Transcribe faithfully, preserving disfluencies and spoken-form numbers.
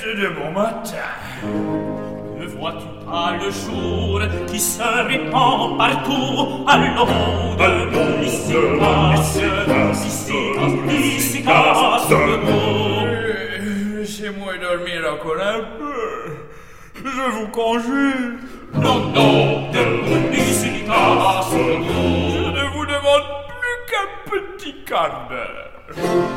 de bon matin. Ne vois-tu pas le jour qui se répand partout à l'onde l'Issicas, l'Issicas debout. Laissez-moi dormir encore un peu. Je vous conjure. Non, non, debout, l'Issicas debout. Je ne vous demande plus qu'un petit quart d'heure.